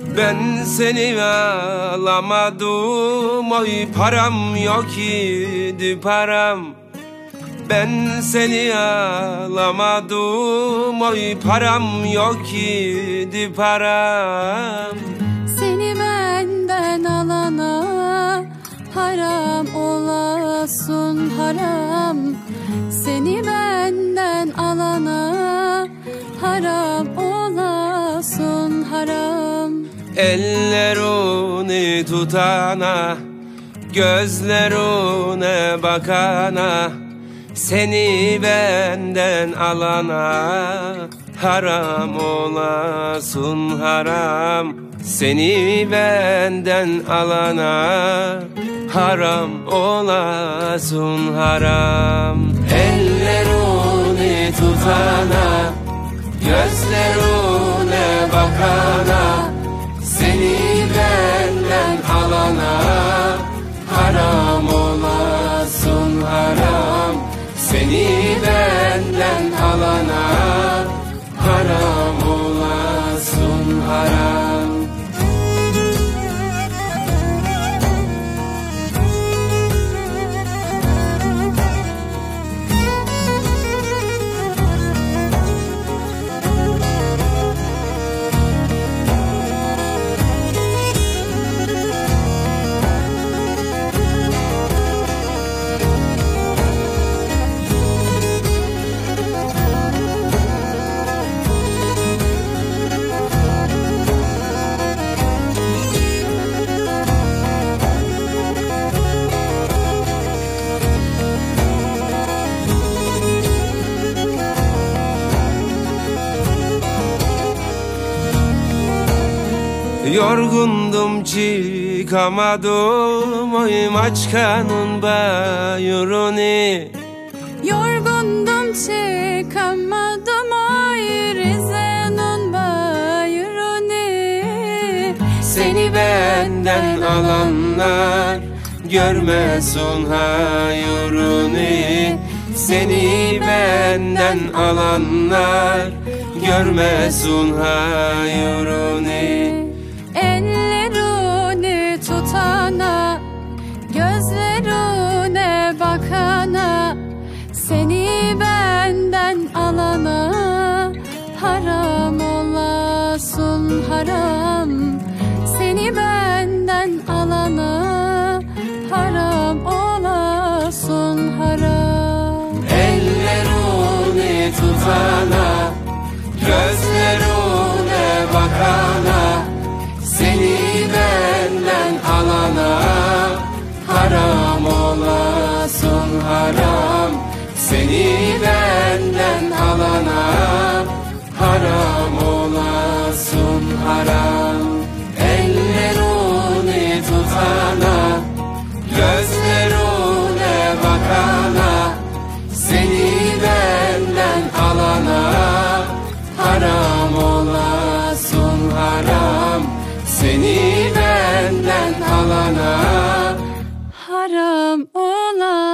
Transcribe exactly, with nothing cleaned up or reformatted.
Ben seni alamadım, oy param yok idi param. Ben seni alamadım, oy param yok idi param. Seni benden alana haram olasın haram. Seni benden alana haram olasın haram. Ellerini tutana, gözlerine bakana, seni benden alana haram olasın haram. Seni benden alana haram olasın haram. Ellerini tutana, gözlerine bakana, seni benden alana haram olasın haram. Seni benden alana haram olasın haram. Yorgundum çıkamadım, oy Maçka'nın bayırını. Yorgundum çıkamadım, oy Rize'nin bayırını. Seni benden alanlar görmesin hayırını. Seni benden alanlar görmesin hayırını. Ellerini tutana, gözlerine bakana, seni benden alana haram olasın haram. Seni benden alana haram olasın haram. Ellerini tutana, gözlerine bakana, seni benden alana haram olasın haram. Seni benden alana haram olasın haram. Ellerini tutana, gözlerine bakana, seni benden alana haram olasın haram. Seni benden alana haram olasın.